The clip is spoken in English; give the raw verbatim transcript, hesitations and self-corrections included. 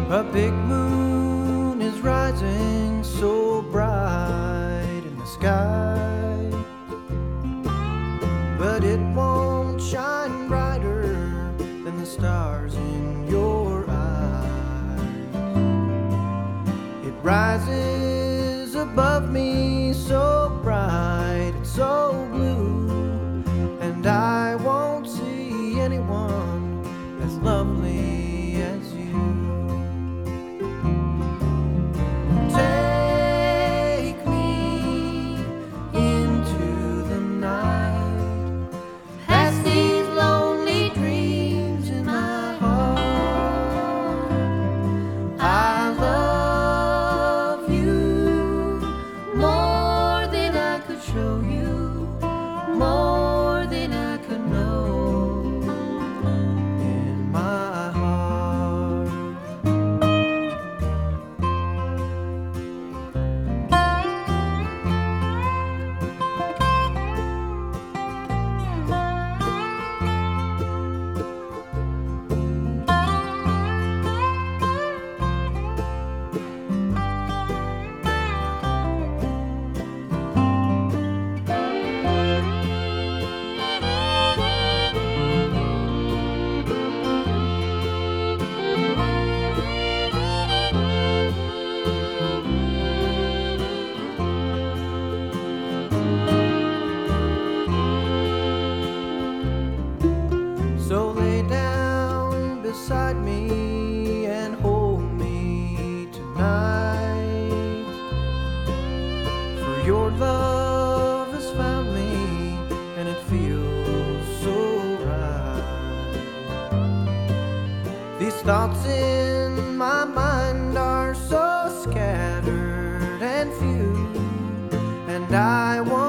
A big moon is rising so bright in the sky, but it won't shine brighter than the stars in your eyes. It rises above me so bright, it's so blue, and I won't see anyone as lovely as you. Take me into the night, past these lonely dreams in my heart. I love you more than I could show you, more than I could know in my heart. So lay down beside me and hold me tonight, for your love has found me and it feels so right. These thoughts in my mind are so scattered and few, and I want